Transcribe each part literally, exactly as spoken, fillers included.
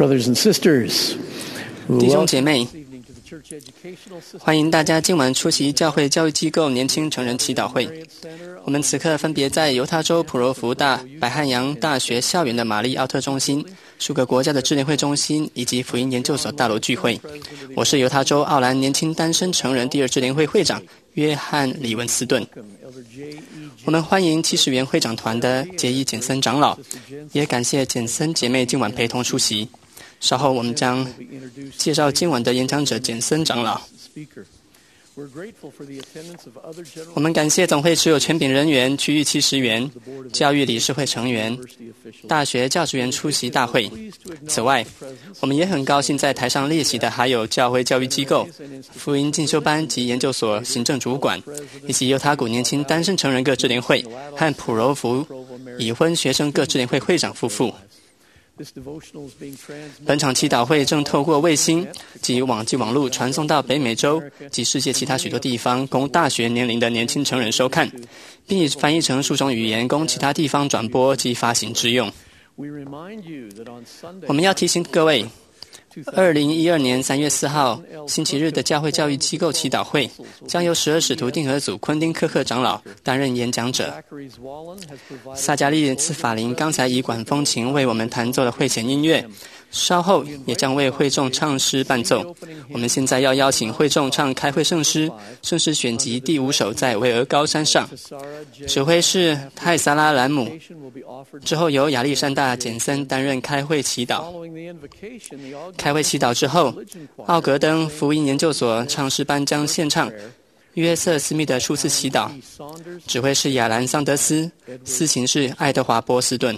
brothers and sisters. 弟兄姐妹，欢迎大家今晚出席教会教育机构年轻成人祈祷会。我们此刻分别在犹他州普罗福大百汉阳大学校园的玛丽奥特中心、数个国家的智联会中心以及福音研究所大楼聚会。我是犹他州奥兰年轻单身成人第二智联会会长约翰·李文斯顿。我们欢迎七十元会长团的杰伊·简森长老，也感谢简森姐妹今晚陪同出席。稍后我们将介绍今晚的演讲者简森长老。我们感谢总会持有权柄人员、区域七十员、教育理事会成员、大学教职员出席大会。此外，我们也很高兴在台上列席的还有教会教育机构、福音进修班及研究所行政主管，以及犹他谷年轻单身成人各智联会和普柔福已婚学生各智联会会长夫妇。本场祈祷会正透过卫星及网际网络传送到北美洲及世界其他许多地方，供大学年龄的年轻成人收看，并已翻译成数种语言，供其他地方转播及发行之用。我们要提醒各位，二零一二年三月四号星期日的教会教育机构祈祷会将由十二使徒定和组昆丁科克长老担任演讲者。撒加利茨法林刚才以管风琴为我们弹奏了会前音乐，稍后也将为会众唱诗伴奏。我们现在要邀请会众唱开会圣诗，圣诗选集第五首在巍峨高山上，指挥是泰萨拉兰姆，之后由亚历山大简森担任开会祈祷。开会祈祷之后，奥格登福音研究所唱诗班将献唱约瑟斯密的初次祈祷，指挥是亚兰桑德斯，司琴是爱德华波斯顿。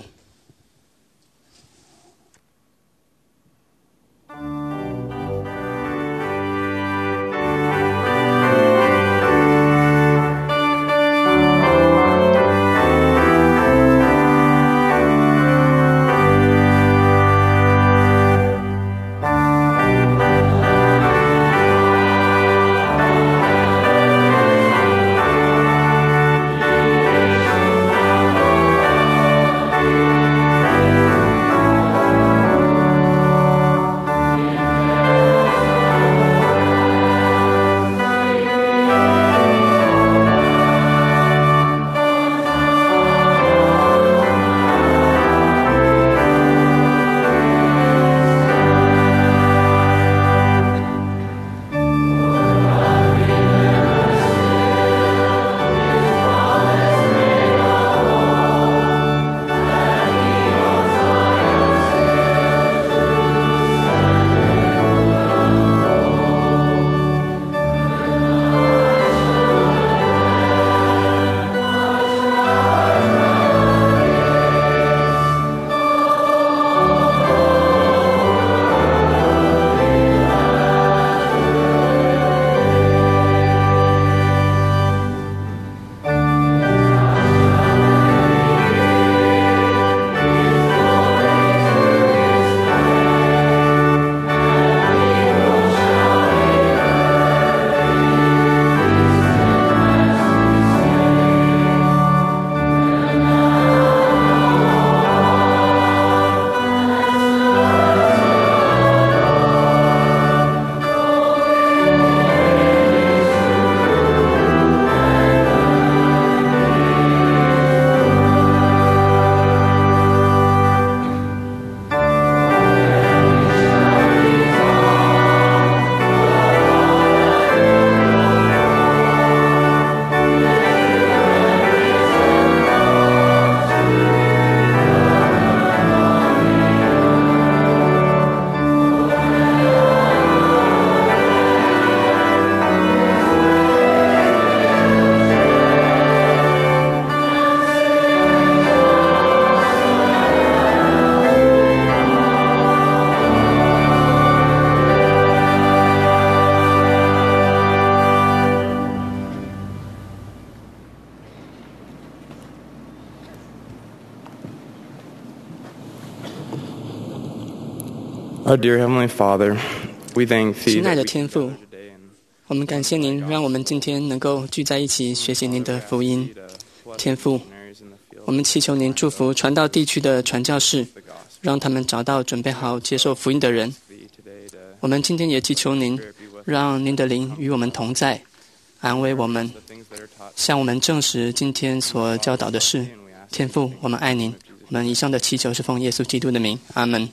Our dear Heavenly Father, we thank Thee. 亲爱的天父，我们感谢您，让我们今天能够聚在一起学习您的福音。天父，我们祈求您祝福传到地区的传教士， 让他们找到准备好接受福音的人。我们今天也祈求您，让您的灵与我们同在，安慰我们，向我们证实今天所教导的事。天父，我们爱您。我们以上的祈求是奉耶稣基督的名，阿门。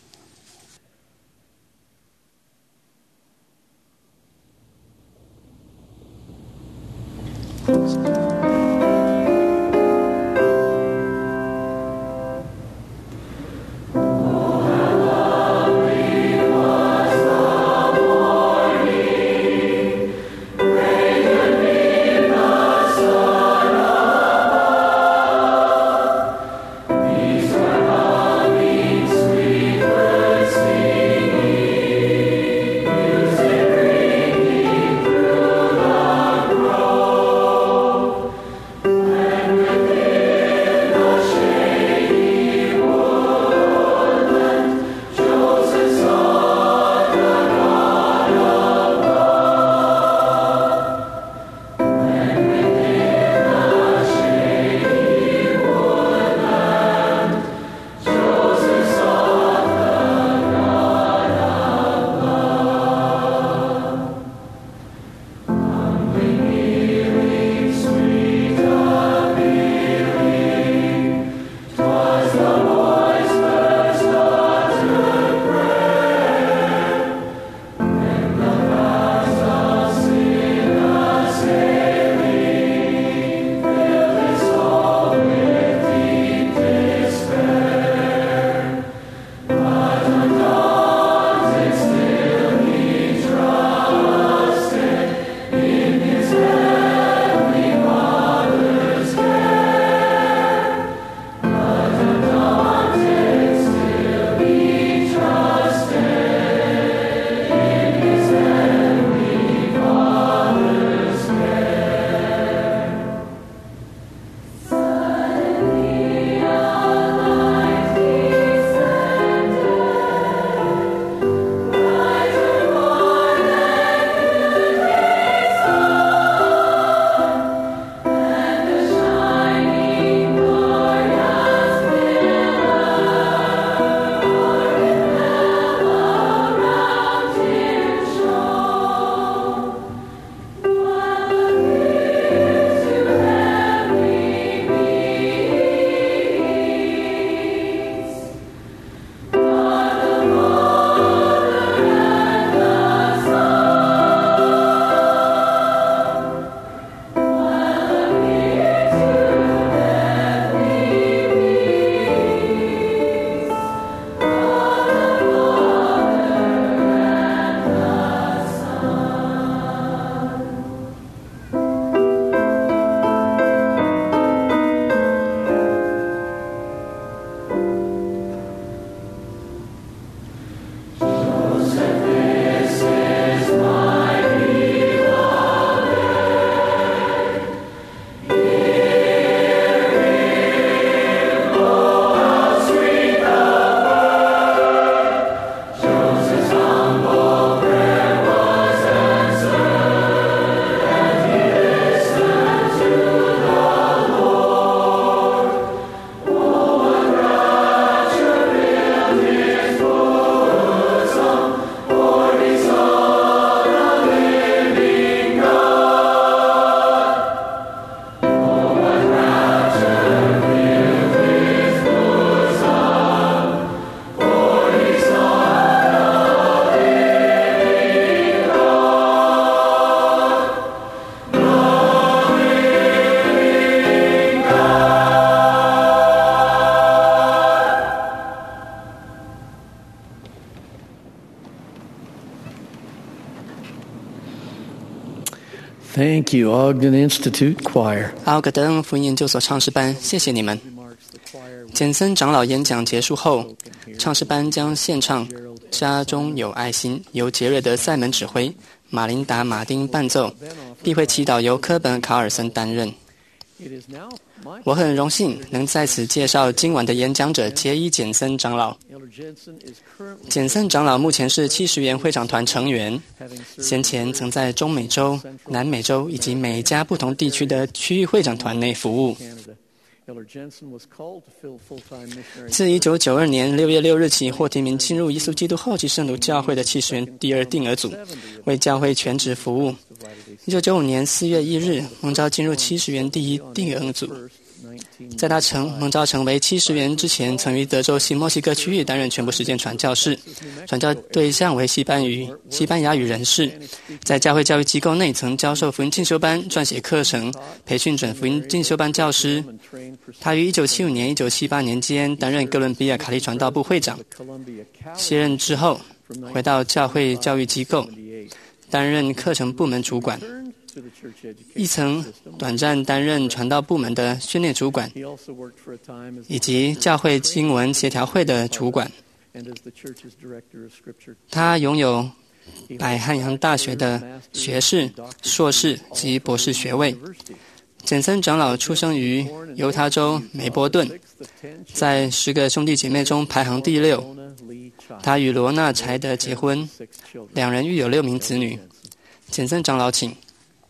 Thank you, Ogden Institute Choir. 奥格登福音研究所唱诗班，谢谢你们。简森长老演讲结束后，唱诗班将献唱《家中有爱心》，由杰瑞德·塞门指挥，马琳达·马丁伴奏，必会祈祷由科本·卡尔森担任。我很荣幸能在此介绍今晚的演讲者杰伊·简森长老。简森长老目前是七十元会长团成员，先前曾在中美洲、南美洲以及美加不同地区的区域会长团内服务。 自一九九二年六月六日起，获提名进入耶稣基督后期圣徒教会的七十员第二定额组，为教会全职服务。一九九五年四月一日，蒙召进入七十员第一定额组。在他成蒙召成为七十员之前，曾于德州新墨西哥区域担任全部时间传教士，传教对象为西班语西班牙语人士。在教会教育机构内，曾教授福音进修班，撰写课程，培训准福音进修班教师。他于一九七五年、一九七八年间担任哥伦比亚卡利传道部会长。卸任之后，回到教会教育机构，担任课程部门主管。亦曾短暂担任传道部门的训练主管，以及教会经文协调会的主管。他拥有百汉阳大学的学士、硕士及博士学位。简森长老出生于犹他州梅波顿，在十个兄弟姐妹中排行第六。他与罗纳柴德结婚，两人育有六名子女。简森长老，请。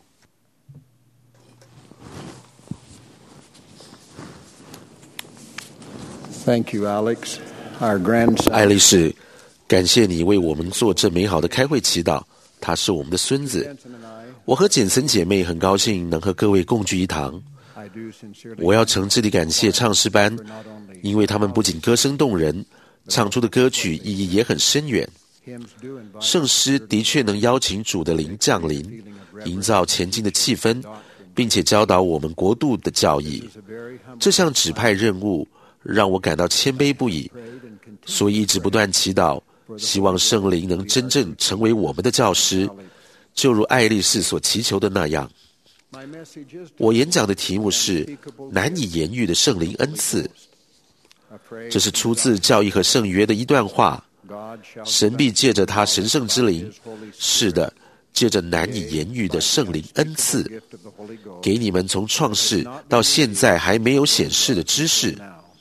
Thank you, Alex. Our grandson. 爱丽丝，感谢你为我们做这美好的开会祈祷。他是我们的孙子。我和简森姐妹很高兴能和各位共聚一堂。我要诚挚地感谢唱诗班，因为他们不仅歌声动人，唱出的歌曲意义也很深远。圣诗的确能邀请主的灵降临，营造前进的气氛，并且教导我们国度的教义。这项指派任务让我感到谦卑不已，所以一直不断祈祷，希望圣灵能真正成为我们的教师，就如爱丽丝所祈求的那样。我演讲的题目是难以言喻的圣灵恩赐，这是出自教义和圣约的一段话。神必借着他神圣之灵，是的，借着难以言喻的圣灵恩赐，给你们从创世到现在还没有显示的知识。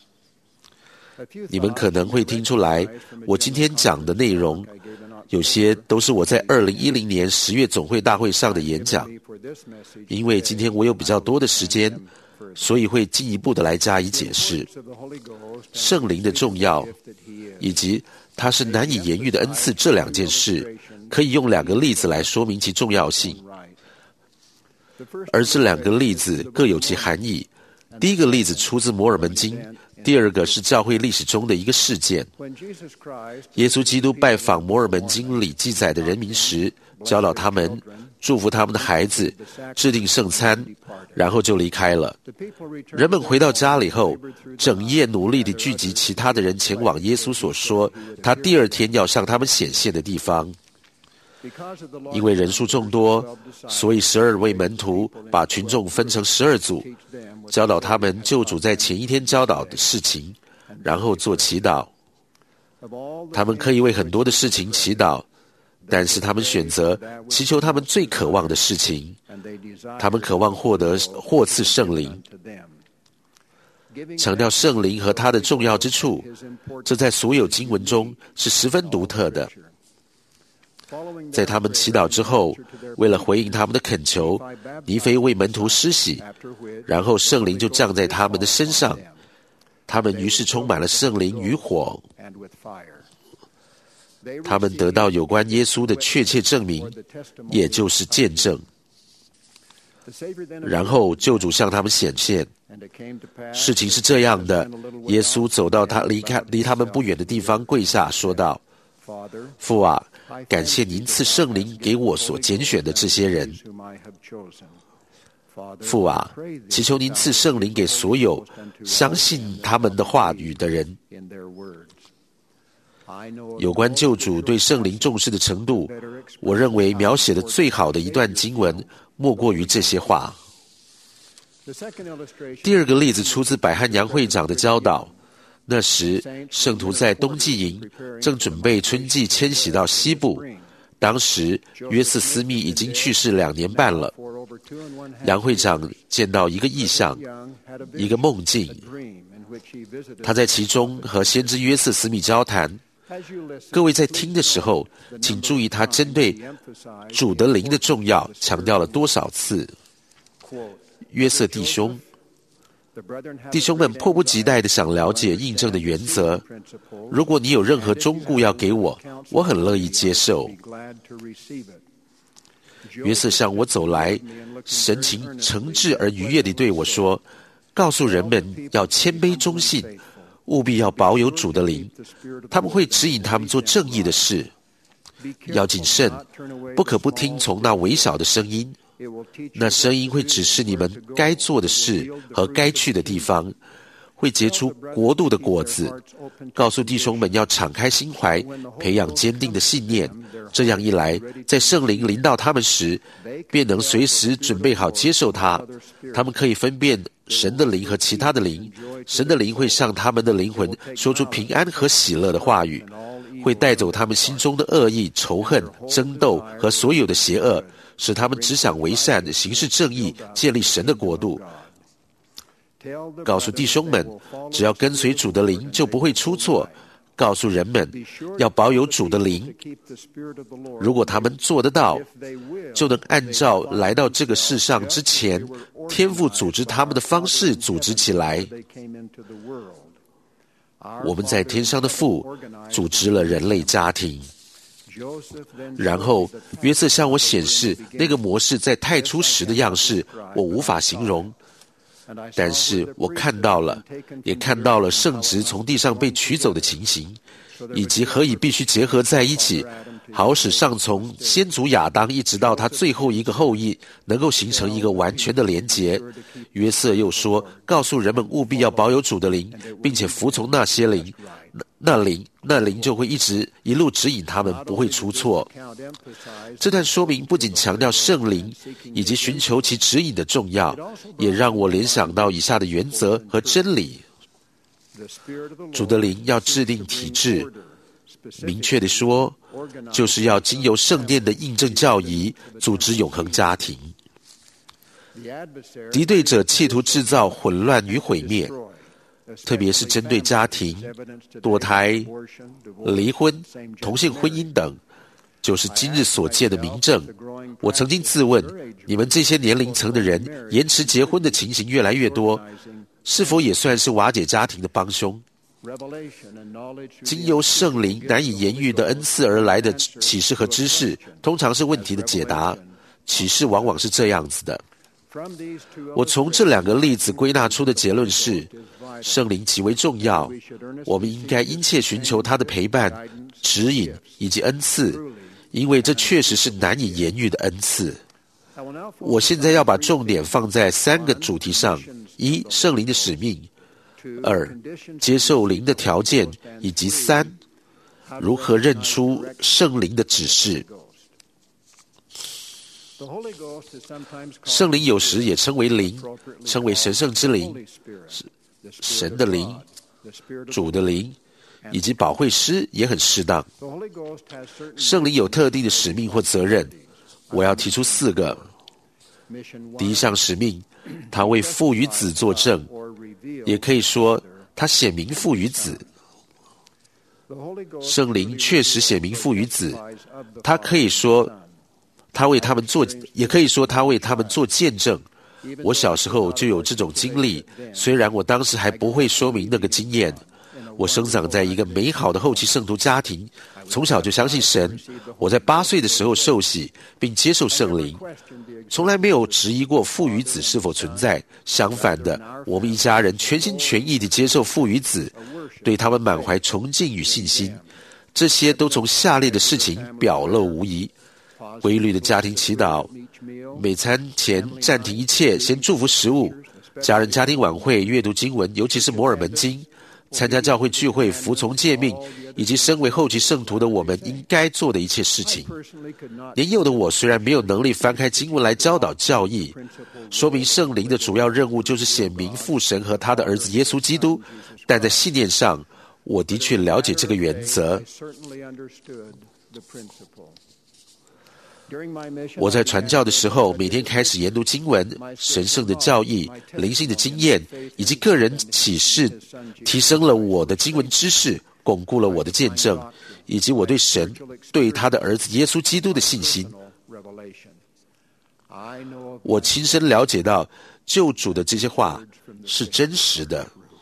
你们可能会听出来，我今天讲的内容，有些都是我在二零一零年十月总会大会上的演讲。因为今天我有比较多的时间，所以会进一步的来加以解释圣灵的重要，以及它是难以言喻的恩赐这两件事，可以用两个例子来说明其重要性。而这两个例子各有其含义。第一个例子出自摩尔门经，第二个是教会历史中的一个事件。耶稣基督拜访摩尔门经里记载的人民时，教导他们，祝福他们的孩子，制定圣餐，然后就离开了。人们回到家里后，整夜努力地聚集其他的人前往耶稣所说他第二天要向他们显现的地方。因为人数众多，所以十二位门徒把群众分成十二组，教导他们救主在前一天教导的事情，然后做祈祷。他们可以为很多的事情祈祷，但是他们选择祈求他们最渴望的事情。他们渴望获得获赐圣灵，强调圣灵和它的重要之处，这在所有经文中是十分独特的。在他们祈祷之后，为了回应他们的恳求，尼腓为门徒施洗，然后圣灵就降在他们的身上，他们于是充满了圣灵与火。他们得到有关耶稣的确切证明，也就是见证。然后救主向他们显现。事情是这样的，耶稣走到他离开离他们不远的地方，跪下说道：父啊，感谢您赐圣灵给我所拣选的这些人。父啊，祈求您赐圣灵给所有相信他们的话语的人。有关救主对圣灵重视的程度，我认为描写的最好的一段经文莫过于这些话。第二个例子出自百汉阳会长的教导。那时圣徒在冬季营，正准备春季迁徙到西部。当时约瑟斯密已经去世两年半了。杨会长见到一个异象，一个梦境，他在其中和先知约瑟斯密交谈。各位在听的时候，请注意他针对主的灵的重要强调了多少次。约瑟弟兄， 弟兄们迫不及待地想了解印证的原则。如果你有任何忠告要给我，我很乐意接受。约瑟向我走来，神情诚挚而愉悦地对我说，告诉人们要谦卑忠信，务必要保有主的灵，他们会指引他们做正义的事。要谨慎，不可不听从那微小的声音，那声音会指示你们该做的事和该去的地方，会结出国度的果子。告诉弟兄们要敞开心怀，培养坚定的信念，这样一来，在圣灵临到他们时，便能随时准备好接受他。他们可以分辨神的灵和其他的灵，神的灵会向他们的灵魂说出平安和喜乐的话语，会带走他们心中的恶意、仇恨、争斗和所有的邪恶，使他们只想为善，行事正义，建立神的国度。告诉弟兄们，只要跟随主的灵，就不会出错。告诉人们，要保有主的灵。如果他们做得到，就能按照来到这个世上之前，天父组织他们的方式组织起来。我们在天上的父组织了人类家庭。然后约瑟向我显示那个模式在太初时的样式，我无法形容。但是我看到了，也看到了圣职从地上被取走的情形，以及何以必须结合在一起，好使上从先祖亚当一直到他最后一个后裔，能够形成一个完全的连结。约瑟又说，告诉人们务必要保有主的灵，并且服从那些灵，那灵那灵就会一直一路指引他们，不会出错。这段说明不仅强调圣灵以及寻求其指引的重要，也让我联想到以下的原则和真理。主的灵要制定体制，明确地说，就是要经由圣殿的印证教义，组织永恒家庭。敌对者企图制造混乱与毁灭，特别是针对家庭、堕胎、离婚、同性婚姻等，就是今日所见的明证。我曾经自问，你们这些年龄层的人延迟结婚的情形越来越多，是否也算是瓦解家庭的帮凶？经由圣灵难以言喻的恩赐而来的启示和知识，通常是问题的解答。启示往往是这样子的。我从这两个例子归纳出的结论是，圣灵极为重要，我们应该殷切寻求他的陪伴、指引以及恩赐，因为这确实是难以言喻的恩赐。我现在要把重点放在三个主题上：一、圣灵的使命；二、接受灵的条件；以及三、如何认出圣灵的指示。圣灵有时也称为灵，称为神圣之灵、神的灵、主的灵，以及保惠师也很适当。圣灵有特定的使命或责任，我要提出四个。第一项使命，他为父与子作证，也可以说他显明父与子。圣灵确实显明父与子，他可以说他为他们做，也可以说他为他们做见证。我小时候就有这种经历，虽然我当时还不会说明那个经验。我生长在一个美好的后期圣徒家庭，从小就相信神。我在八岁的时候受洗，并接受圣灵，从来没有质疑过父与子是否存在。相反的，我们一家人全心全意地接受父与子，对他们满怀崇敬与信心。这些都从下列的事情表露无遗：规律的家庭祈祷，每餐前暂停一切，先祝福食物；家人家庭晚会，阅读经文，尤其是摩尔门经；参加教会聚会，服从诫命，以及身为后期圣徒的我们应该做的一切事情。年幼的我虽然没有能力翻开经文来教导教义，说明圣灵的主要任务就是显明父神和他的儿子耶稣基督，但在信念上，我的确了解这个原则。我在传教的时候，每天开始研读经文、神圣的教义、灵性的经验以及个人启示，提升了我的经文知识，巩固了我的见证，以及我对神、对他的儿子耶稣基督的信心。 我亲身了解到救主的这些话是真实的。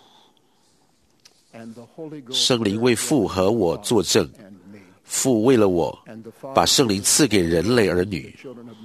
圣灵为父和我作证，父为了我把圣灵赐给人类儿女。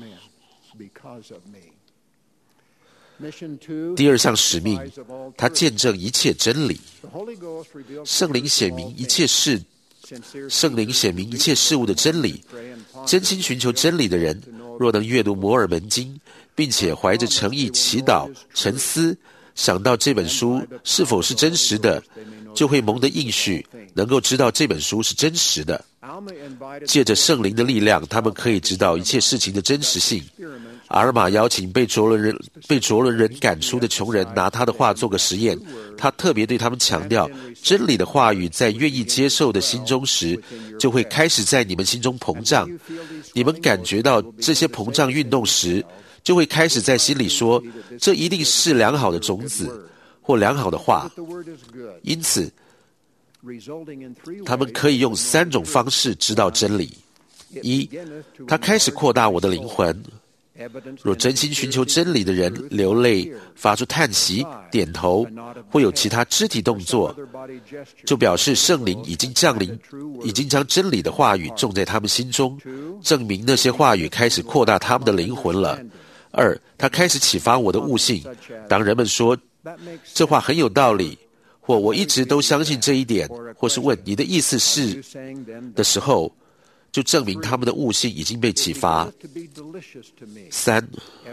第二项使命，他见证一切真理。圣灵显明一切事，圣灵显明一切事物的真理。真心寻求真理的人，若能阅读摩尔门经，并且怀着诚意祈祷、沉思，想到这本书是否是真实的，就会蒙得应许，能够知道这本书是真实的。借着圣灵的力量，他们可以知道一切事情的真实性。阿尔玛邀请被卓伦人被卓伦人赶出的穷人拿他的话做个实验，他特别对他们强调，真理的话语在愿意接受的心中时，就会开始在你们心中膨胀。你们感觉到这些膨胀运动时，就会开始在心里说，这一定是良好的种子或良好的话。因此他们可以用三种方式知道真理。一，他开始扩大我的灵魂。若真心寻求真理的人流泪、发出叹息、点头，或有其他肢体动作，就表示圣灵已经降临，已经将真理的话语种在他们心中，证明那些话语开始扩大他们的灵魂了。二，他开始启发我的悟性。当人们说这话很有道理，或我一直都相信这一点，或是问你的意思是的时候，就证明他们的悟性已经被启发。三，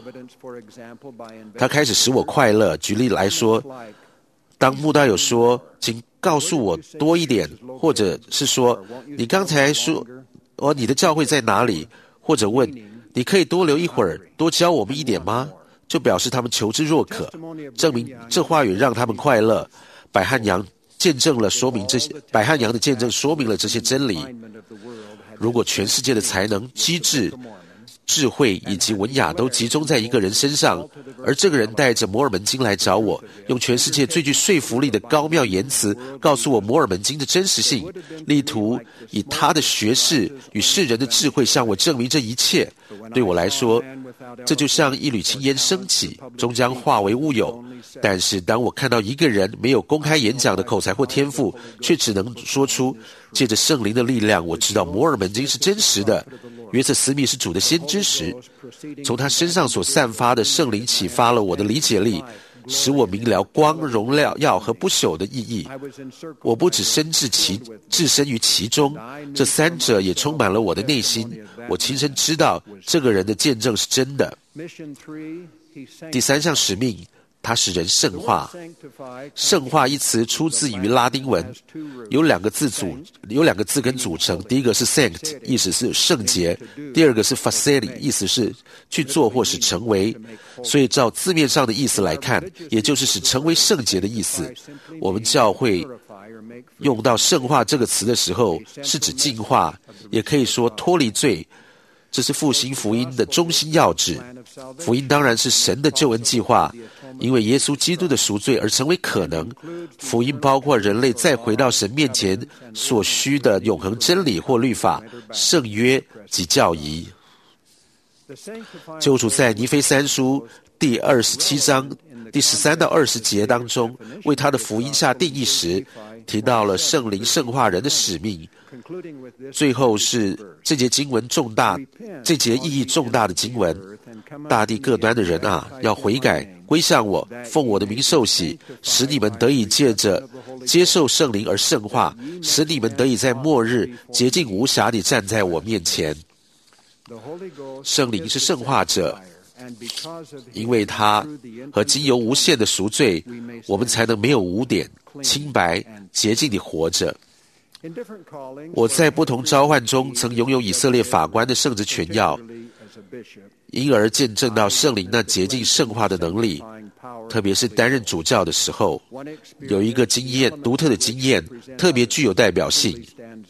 他开始使我快乐。举例来说，当慕道友说请告诉我多一点，或者是说你刚才说哦你的教会在哪里，或者问你可以多留一会儿，多教我们一点吗，就表示他们求知若渴，证明这话语让他们快乐。百汉阳见证了说明这些，百汉阳的见证说明了这些真理。如果全世界的才能、机智、智慧以及文雅都集中在一个人身上，而这个人带着摩尔门经来找我，用全世界最具说服力的高妙言辞告诉我摩尔门经的真实性，力图以他的学识与世人的智慧向我证明这一切，对我来说，这就像一缕青烟升起，终将化为乌有。但是当我看到一个人没有公开演讲的口才或天赋，却只能说出借着圣灵的力量，我知道摩尔门经是真实的，约瑟斯密是主的先知时，从他身上所散发的圣灵启发了我的理解力，使我明了光、荣耀和不朽的意义。我不只身置其置身于其中，这三者也充满了我的内心。我亲身知道这个人的见证是真的。第三项使命，它使人圣化。圣化一词出自于拉丁文，有两个字组，有两个字根组成。第一个是 sanct， 意思是圣洁；第二个是 facere， 意思是去做或使成为。所以照字面上的意思来看，也就是使成为圣洁的意思。我们教会用到圣化这个词的时候，是指净化，也可以说脱离罪。这是复兴福音的中心要旨。福音当然是神的救恩计划，因为耶稣基督的赎罪而成为可能。福音包括人类再回到神面前所需的永恒真理或律法、圣约及教义。救主在尼腓三书第二十七章第十三到二十节当中，为他的福音下定义时，提到了圣灵圣化人的使命。最后是这节经文重大，这节意义重大的经文：大地各端的人啊，要悔改归向我，奉我的名受洗，使你们得以借着接受圣灵而圣化，使你们得以在末日洁净无瑕地站在我面前。圣灵是圣化者，因为他和经由无限的赎罪，我们才能没有污点、清白、洁净地活着。我在不同召唤中曾拥有以色列法官的圣职权要，因而见证到圣灵那洁净圣化的能力，特别是担任主教的时候，有一个经验独特的经验，特别具有代表性。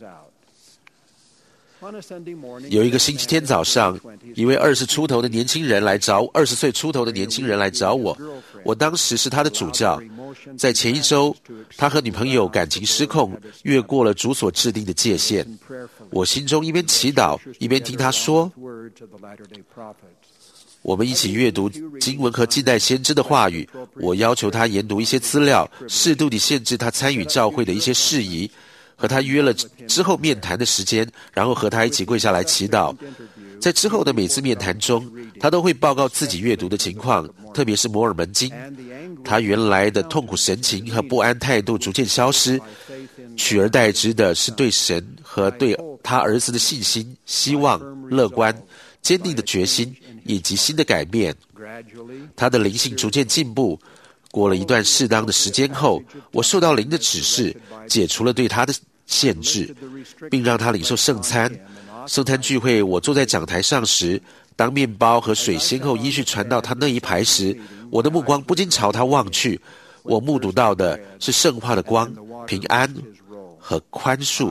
有一个星期天早上，一位二十出头的年轻人来找二十岁出头的年轻人来找我，我当时是他的主教。在前一周，他和女朋友感情失控，越过了主所制定的界限。我心中一边祈祷，一边听他说： 我们一起阅读经文和近代先知的话语，我要求他研读一些资料，适度地限制他参与教会的一些事宜，和他约了之后面谈的时间，然后和他一起跪下来祈祷。在之后的每次面谈中，他都会报告自己阅读的情况，特别是摩尔门经。他原来的痛苦神情和不安态度逐渐消失，取而代之的是对神和对他儿子的信心、希望、乐观、坚定的决心以及新的改变。他的灵性逐渐进步。过了一段适当的时间后，我受到灵的指示，解除了对他的限制，并让他领受圣餐。圣餐聚会，我坐在讲台上时，当面包和水先后依序传到他那一排时，我的目光不禁朝他望去。我目睹到的是圣化的光、平安和宽恕。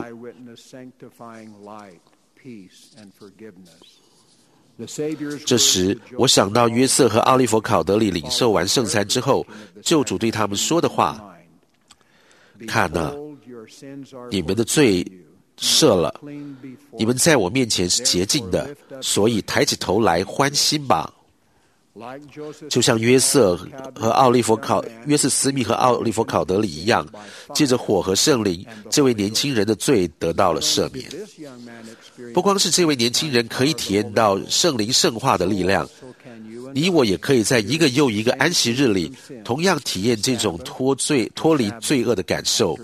这时，我想到约瑟和奥利弗考德里领受完圣餐之后，救主对他们说的话：看啊，你们的罪赦了，你们在我面前是洁净的，所以抬起头来欢欣吧。就像约瑟和奥利弗考约瑟斯密和奥利弗考德里一样，借着火和圣灵，这位年轻人的罪得到了赦免。不光是这位年轻人可以体验到圣灵圣化的力量，你我也可以在一个又一个安息日里，同样体验这种脱罪脱离罪恶的感受。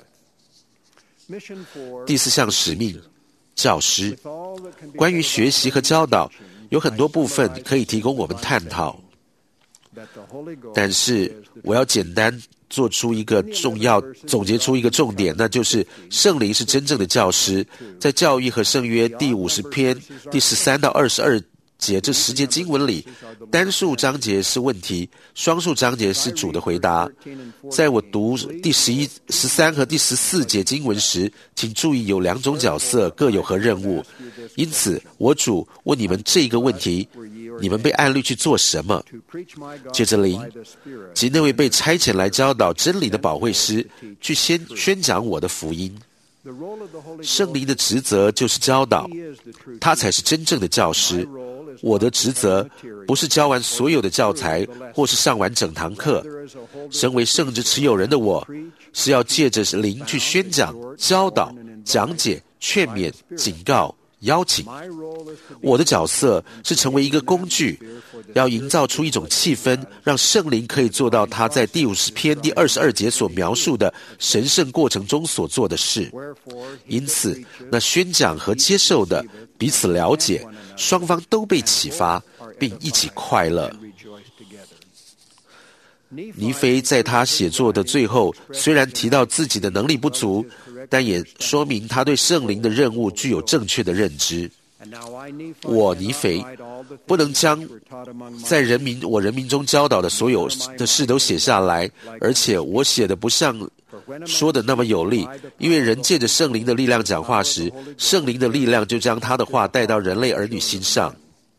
第四项使命，教师。关于学习和教导，有很多部分可以提供我们探讨，但是我要简单做出一个重要总结出一个重点，那就是圣灵是真正的教师。在教义和圣约第五十篇第十三到二十二节这十节经文里，单数章节是问题，双数章节是主的回答。在我读第十一、十三和第十四节经文时，请注意有两种角色各有何任务。因此，我主问你们这个问题：你们被按律去做什么？借着灵，即那位被差遣来教导真理的保惠师，去先宣讲我的福音。圣灵的职责就是教导，他才是真正的教师。我的职责不是教完所有的教材，或是上完整堂课。身为圣职持有人的我，是要借着灵去宣讲、教导、讲解、劝勉、警告、邀请。我的角色是成为一个工具，要营造出一种气氛，让圣灵可以做到他在第五十篇第二十二节所描述的神圣过程中所做的事。因此，那宣讲和接受的彼此了解，双方都被启发，并一起快乐。尼腓在他写作的最后，虽然提到自己的能力不足，但也说明他对圣灵的任务具有正确的认知。我尼腓不能将在人民我人民中教导的所有的事都写下来，而且我写的不像说的那么有力，因为人借着圣灵的力量讲话时，圣灵的力量就将他的话带到人类儿女心上。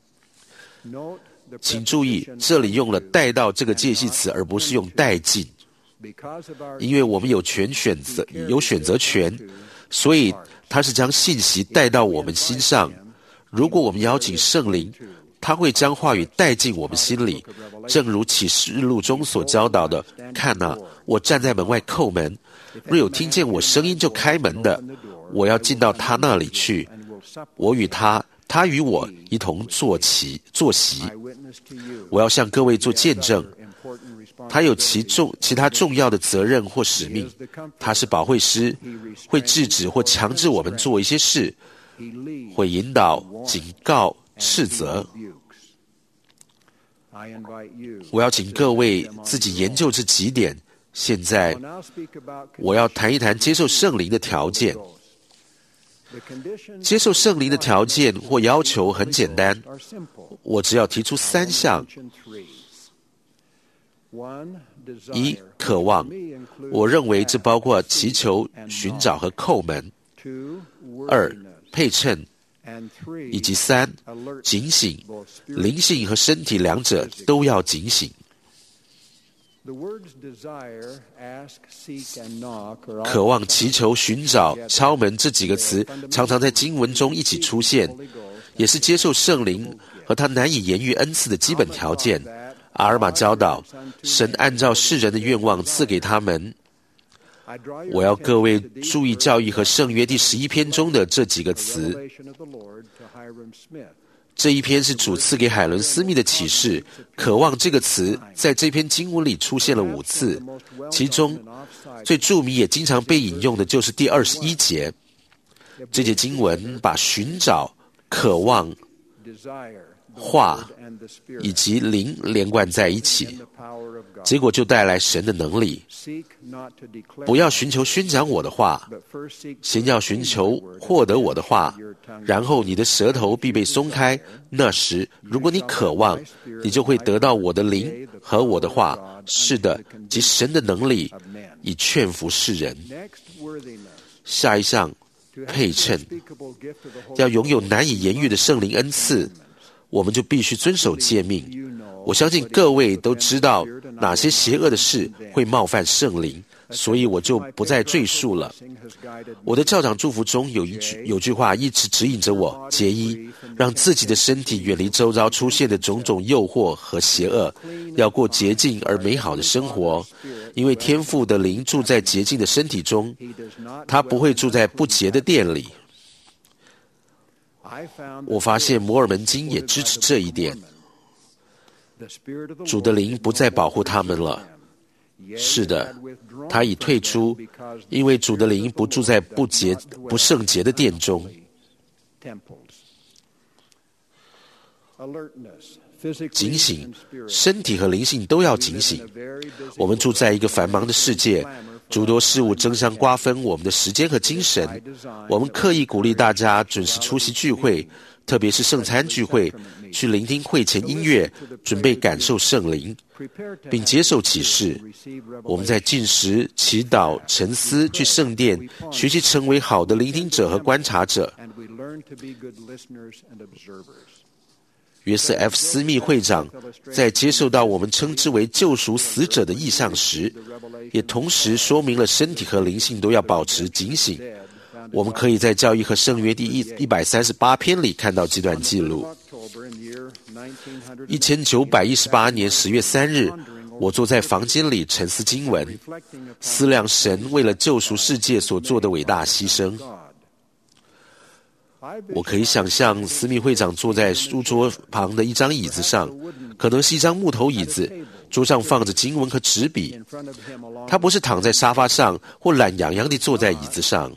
请注意，这里用了带到这个介系词，而不是用带进，因为我们有权选择有选择权，所以他是将信息带到我们心上。如果我们邀请圣灵，他会将话语带进我们心里，正如启示录中所教导的：看啊，我站在门外叩门，若有听见我声音就开门的，我要进到他那里去，我与他，他与我一同坐席坐席。我要向各位做见证，他有其重其他重要的责任或使命。他是保惠师，会制止或强制我们做一些事，会引导、警告、斥责。我要请各位自己研究这几点。现在，我要谈一谈接受圣灵的条件。接受圣灵的条件或要求很简单，我只要提出三项：一、渴望，我认为这包括祈求、寻找和叩门；二、配称，以及三、警醒，灵性和身体两者都要警醒。 渴望、祈求、寻找、敲门这几个词常常在经文中一起出现，也是接受圣灵和他难以言喻恩赐的基本条件。阿尔玛教导，神按照世人的愿望赐给他们。我要各位注意教义和圣约第十一篇中的这几个词。这一篇是主赐给海伦斯密的启示，渴望这个词在这篇经文里出现了五次，其中最著名也经常被引用的就是第二十一节。这节经文把寻找、渴望、话以及灵连贯在一起，结果就带来神的能力。不要寻求宣讲我的话，先要寻求获得我的话，然后你的舌头必被松开。那时如果你渴望，你就会得到我的灵和我的话，是的，即神的能力，以劝服世人。下一项，配称。要拥有难以言喻的圣灵恩赐，我们就必须遵守诫命。我相信各位都知道哪些邪恶的事会冒犯圣灵，所以我就不再赘述了。我的教长祝福中有一句有句话一直指引着我：节一，让自己的身体远离周遭出现的种种诱惑和邪恶，要过洁净而美好的生活。因为天父的灵住在洁净的身体中，他不会住在不洁的殿里。我发现摩尔门经也支持这一点。主的灵不再保护他们了。是的，他已退出，因为主的灵不住在不洁、不圣洁的殿中。警醒，身体和灵性都要警醒。我们住在一个繁忙的世界，诸多事物争相瓜分我们的时间和精神。我们刻意鼓励大家准时出席聚会，特别是圣餐聚会，去聆听会前音乐，准备感受圣灵，并接受启示。我们在进食、祈祷、沉思，去圣殿学习成为好的聆听者和观察者。约瑟 F. 斯密会长在接受到我们称之为救赎死者的意象时，也同时说明了身体和灵性都要保持警醒。我们可以在教义和圣约第一百三十八篇里看到这段记录。一千九百一十八年十月三日，我坐在房间里沉思经文，思量神为了救赎世界所做的伟大牺牲。我可以想象斯密会长坐在书桌旁的一张椅子上，可能是一张木头椅子，桌上放着经文和纸笔。他不是躺在沙发上或懒洋洋地坐在椅子上。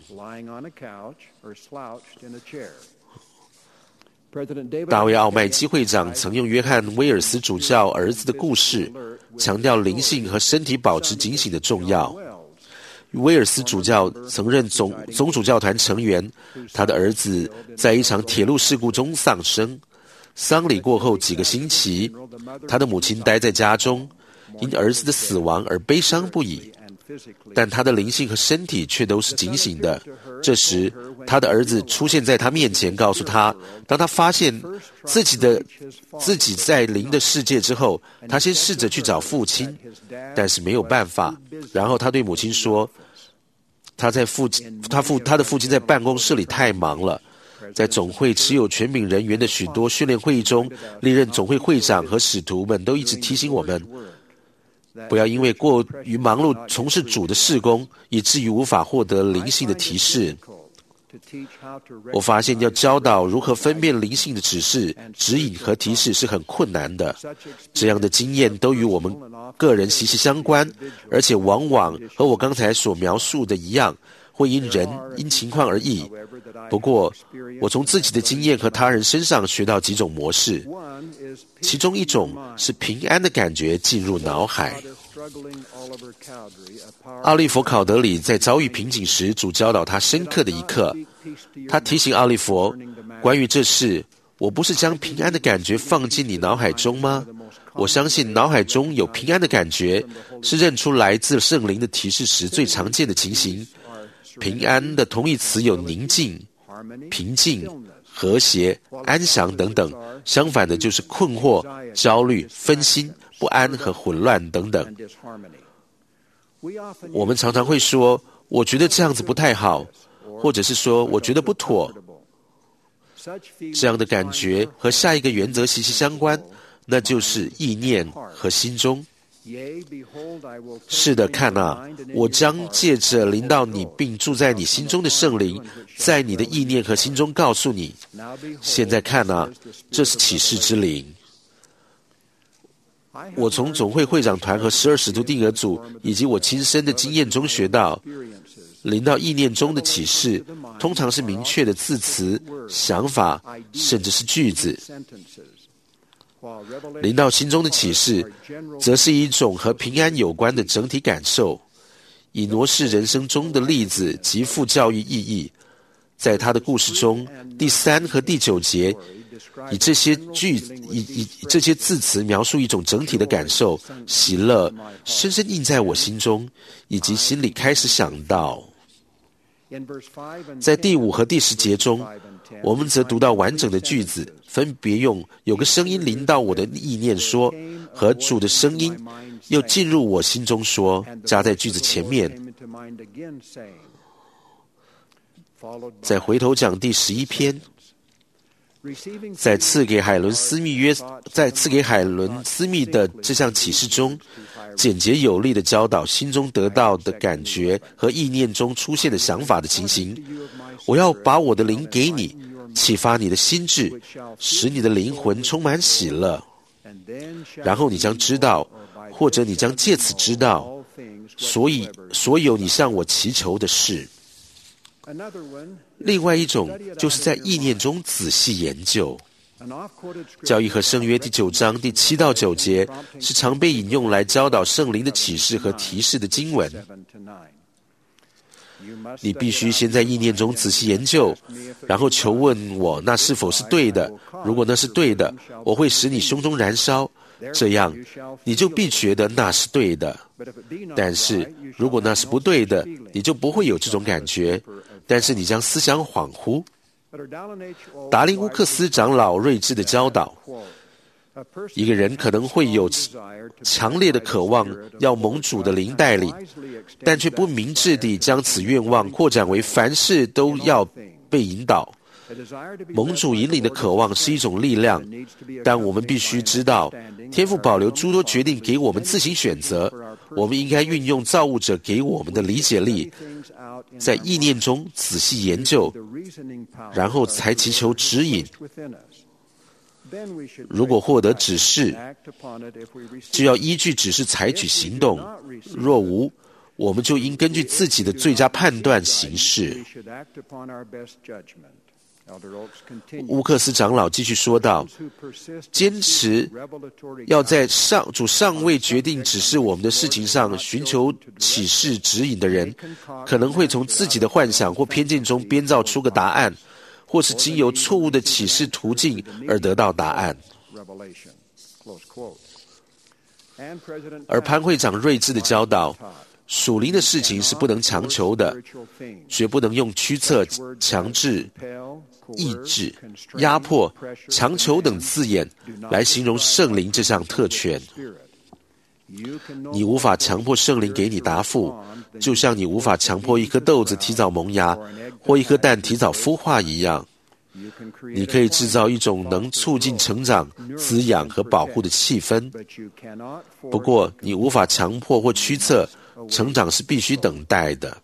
大卫·奥麦基会长曾用约翰·威尔斯主教儿子的故事，强调灵性和身体保持警醒的重要。威尔斯主教曾任总总主教团成员，他的儿子在一场铁路事故中丧生。丧礼过后几个星期，他的母亲待在家中，因儿子的死亡而悲伤不已，但他的灵性和身体却都是警醒的。这时，他的儿子出现在他面前，告诉他，当他发现自己的自己在灵的世界之后，他先试着去找父亲，但是没有办法。然后他对母亲说，他在父他父他的父亲在办公室里太忙了。在总会持有权柄人员的许多训练会议中，历任总会会长和使徒们都一直提醒我们，不要因为过于忙碌从事主的事工，以至于无法获得灵性的提示。我发现要教导如何分辨灵性的指示、指引和提示是很困难的。这样的经验都与我们个人息息相关，而且往往和我刚才所描述的一样，会因人因情况而异。不过，我从自己的经验和他人身上学到几种模式，其中一种是平安的感觉进入脑海。奥利弗·考德里在遭遇瓶颈时，主教导他深刻的一课。他提醒奥利弗，关于这事，我不是将平安的感觉放进你脑海中吗？我相信脑海中有平安的感觉，是认出来自圣灵的提示时最常见的情形。平安的同义词有宁静、平静和谐、安详等等，相反的就是困惑、焦虑、分心、不安和混乱等等。我们常常会说，我觉得这样子不太好，或者是说我觉得不妥。这样的感觉和下一个原则息息相关，那就是意念和心中。是的，看啊，我将借着临到你并住在你心中的圣灵，在你的意念和心中告诉你。现在看啊，这是启示之灵。我从总会会长团和十二使徒定额组以及我亲身的经验中学到，临到意念中的启示通常是明确的字词、想法，甚至是句子。临到心中的启示则是一种和平安有关的整体感受。以挪士人生中的例子极富教育意义。在他的故事中，第三和第九节以这些句以以这些字词描述一种整体的感受，喜乐深深印在我心中，以及心里开始想到。在第五和第十节中，我们则读到完整的句子，分别用有个声音临到我的意念说和主的声音又进入我心中说加在句子前面。再回头讲第十一篇，在赐给海伦斯密约在赐给海伦斯密的这项启示中，简洁有力的教导心中得到的感觉和意念中出现的想法的情形。我要把我的灵给你，启发你的心智，使你的灵魂充满喜乐。然后你将知道，或者你将借此知道，所以所有你向我祈求的事。另外一种就是在意念中仔细研究。教义和圣约第九章第七到九节是常被引用来教导圣灵的启示和提示的经文。你必须先在意念中仔细研究，然后求问我那是否是对的。如果那是对的，我会使你胸中燃烧，这样你就必觉得那是对的。但是如果那是不对的，你就不会有这种感觉，但是你将思想恍惚。达林乌克斯长老睿智的教导，一个人可能会有强烈的渴望要蒙主的灵带领，但却不明智地将此愿望扩展为凡事都要被引导。蒙主引领的渴望是一种力量，但我们必须知道，天父保留诸多决定给我们自行选择。我们应该运用造物者给我们的理解力，在意念中仔细研究，然后才祈求指引。如果获得指示，就要依据指示采取行动；若无，我们就应根据自己的最佳判断行事。乌克斯长老继续说道，坚持要在上主尚未决定指示我们的事情上寻求启示指引的人，可能会从自己的幻想或偏见中编造出个答案，或是经由错误的启示途径而得到答案。而潘会长睿智的教导，属灵的事情是不能强求的，绝不能用驱策、强制、抑制、压迫、强求等字眼来形容圣灵这项特权。你无法强迫圣灵给你答复，就像你无法强迫一颗豆子提早萌芽，或一颗蛋提早孵化一样。你可以制造一种能促进成长、滋养和保护的气氛，不过你无法强迫或驱策，成长是必须等待的。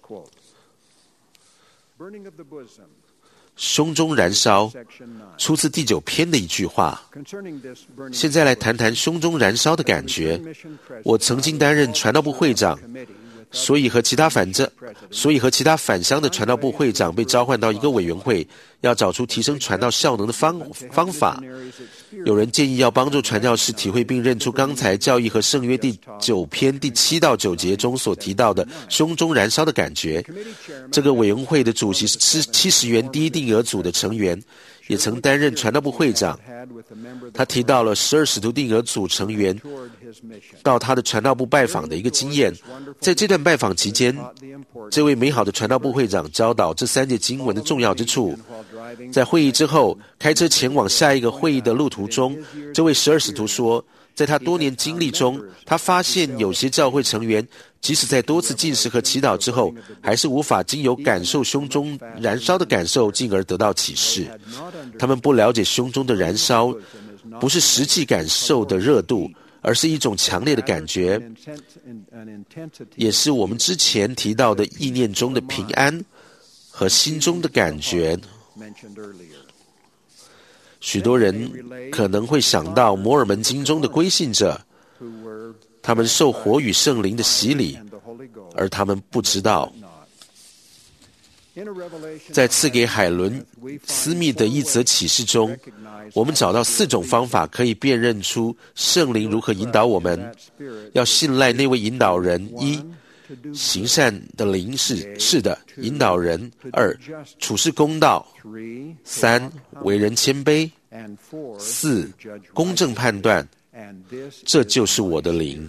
胸中燃烧，出自第九篇的一句话。现在来谈谈胸中燃烧的感觉。我曾经担任传道部会长，所以和其他反正，所以和其他返乡的传道部会长被召唤到一个委员会，要找出提升传道效能的方方法。有人建议要帮助传教士体会并认出刚才教义和圣约第九篇第七到九节中所提到的胸中燃烧的感觉。这个委员会的主席是七十元第一定额组的成员， 也曾担任传道部会长。他提到了十二使徒定额组成员到他的传道部拜访的一个经验。在这段拜访期间，这位美好的传道部会长教导这三节经文的重要之处。在会议之后，开车前往下一个会议的路途中，这位十二使徒说，在他多年经历中，他发现有些教会成员即使在多次禁食和祈祷之后，还是无法经由感受胸中燃烧的感受，进而得到启示。他们不了解胸中的燃烧不是实际感受的热度，而是一种强烈的感觉，也是我们之前提到的意念中的平安和心中的感觉。许多人可能会想到摩尔门经中的归信者，他们受火与圣灵的洗礼，而他们不知道。在赐给海伦斯密的一则启示中，我们找到四种方法可以辨认出圣灵如何引导我们。要信赖那位引导人：一、行善的灵是是的引导人；二、处事公道；三、为人谦卑；四、公正判断。这就是我的灵。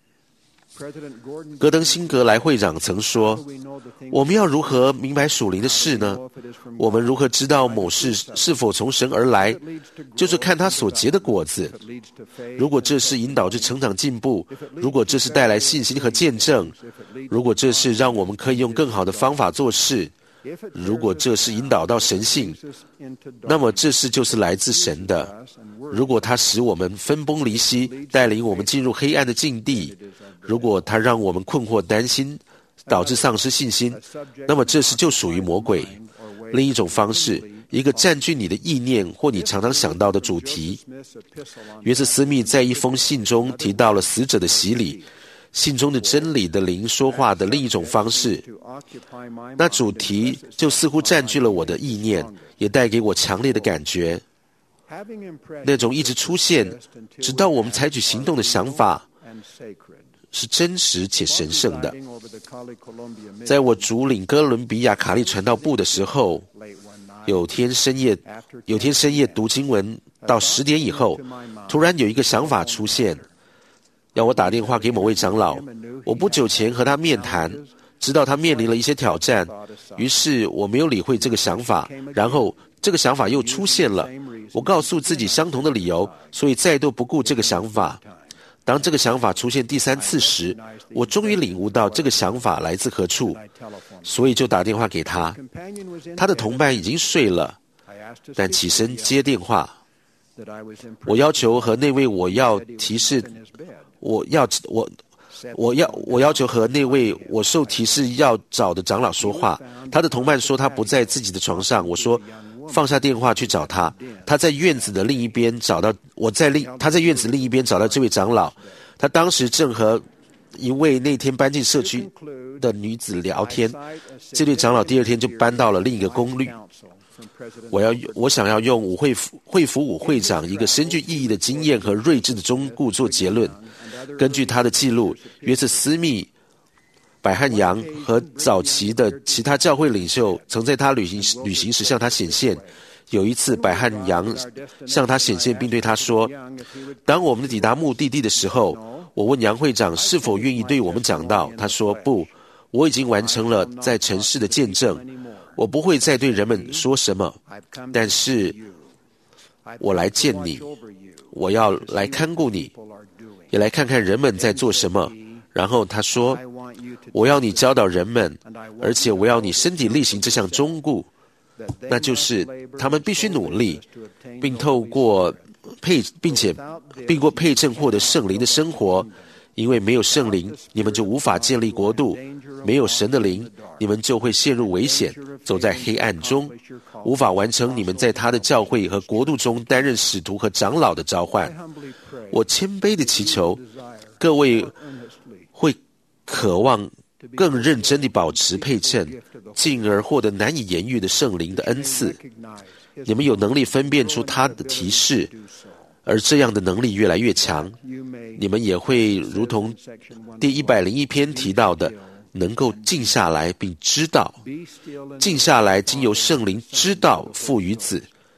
戈登辛格莱会长曾说，我们要如何明白属灵的事呢？我们如何知道某事是否从神而来？就是看他所结的果子。如果这是引导着成长进步，如果这是带来信心和见证，如果这是让我们可以用更好的方法做事，如果这是引导到神性，那么这事就是来自神的。如果它使我们分崩离析，带领我们进入黑暗的境地，如果它让我们困惑担心，导致丧失信心，那么这事就属于魔鬼。另一种方式，一个占据你的意念或你常常想到的主题。约瑟斯密在一封信中提到了死者的洗礼，信中的真理的灵说话的另一种方式。那主题就似乎占据了我的意念，也带给我强烈的感觉。那种一直出现直到我们采取行动的想法是真实且神圣的。在我主领哥伦比亚卡利传道部的时候，有天深夜有天深夜读经文到十点以后，突然有一个想法出现，要我打电话给某位长老。我不久前和他面谈，知道他面临了一些挑战，于是我没有理会这个想法，然后这个想法又出现了。我告诉自己相同的理由，所以再度不顾这个想法。当这个想法出现第三次时，我终于领悟到这个想法来自何处，所以就打电话给他。他的同伴已经睡了，但起身接电话。我要求和那位我要提示我要我我要我要求和那位我受提示要找的长老说话。他的同伴说他不在自己的床上。我说放下电话去找他。他在院子的另一边找到我在另他在院子另一边找到这位长老。他当时正和一位那天搬进社区的女子聊天。这位长老第二天就搬到了另一个公寓。我要我想要用武会会服武会长一个深具意义的经验和睿智的忠固做结论。根据他的记录，约瑟斯密、百汉扬和早期的其他教会领袖曾在他旅行旅行时向他显现。有一次，百汉扬向他显现，并对他说：当我们抵达目的地的时候，我问杨会长是否愿意对我们讲道。他说：不，我已经完成了在城市的见证，我不会再对人们说什么，但是我来见你，我要来看顾你，也来看看人们在做什么。然后他说：我要你教导人们，而且我要你身体力行这项忠固，那就是他们必须努力，并透过配并且并过配正获得圣灵的生活。因为没有圣灵，你们就无法建立国度；没有神的灵，你们就会陷入危险，走在黑暗中，无法完成你们在他的教会和国度中担任使徒和长老的召唤。我谦卑地祈求各位会渴望更认真地保持配称，进而获得难以言喻的圣灵的恩赐。你们有能力分辨出他的提示，而这样的能力越来越强，你们也会如同第一百零一篇提到的，能够静下来并知道，静下来经由圣灵知道父与子，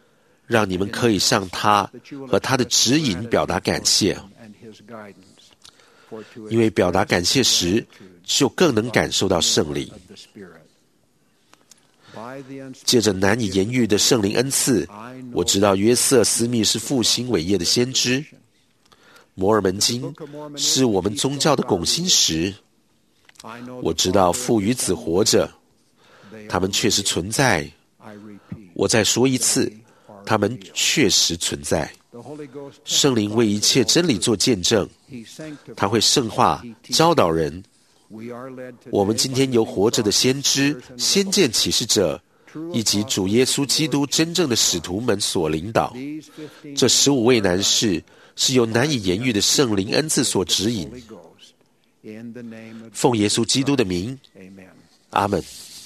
让你们可以向他和他的指引表达感谢，因为表达感谢时，就更能感受到圣灵。借着难以言喻的圣灵恩赐，我知道约瑟·斯密是复兴伟业的先知，摩尔门经是我们宗教的拱心石。我知道父与子活着，他们确实存在。我再说一次，他们确实存在。圣灵为一切真理做见证，他会圣化、教导人。我们今天由活着的先知、先见启示者，以及主耶稣基督真正的使徒们所领导。这十五位男士是由难以言喻的圣灵恩赐所指引。奉耶稣基督的名，阿们。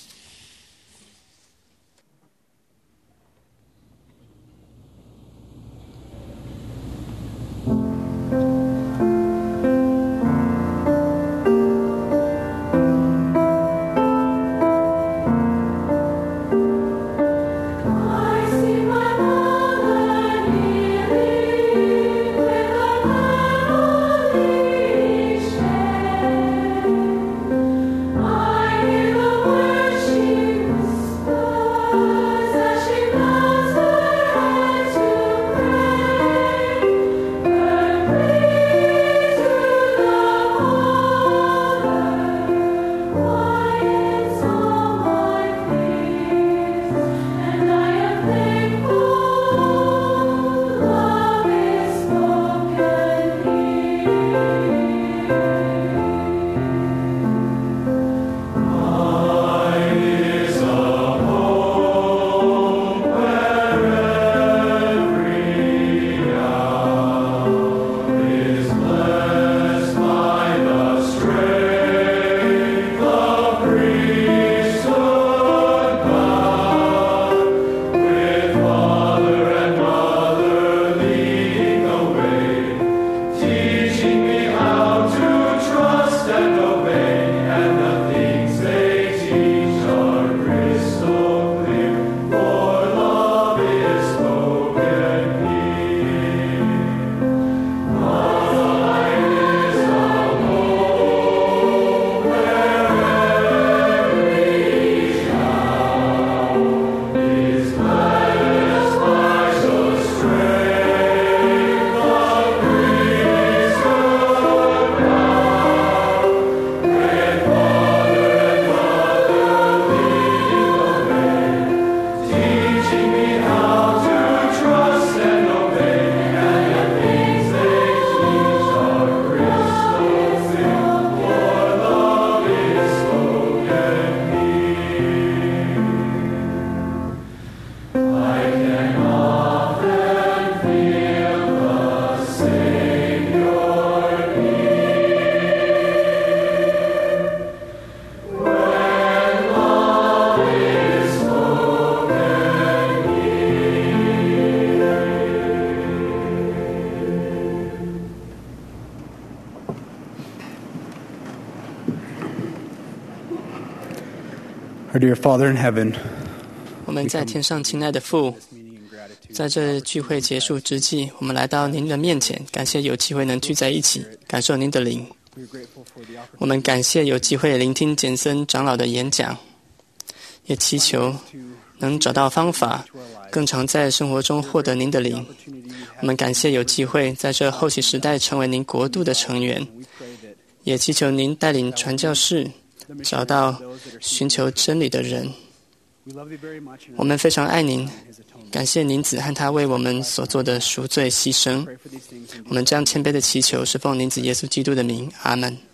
Our dear Father in heaven, 我们在天上亲爱的父，在这聚会结束之际，我们来到您的面前，感谢有机会能聚在一起，感受您的灵。我们感谢有机会聆听简森长老的演讲，也祈求能找到方法，更常在生活中获得您的灵。我们感谢有机会在这后期时代成为您国度的成员，也祈求您带领传教士找到寻求真理的人。我们非常爱您，感谢您子和他为我们所做的赎罪牺牲。我们这样谦卑的祈求是奉您子耶稣基督的名，阿们。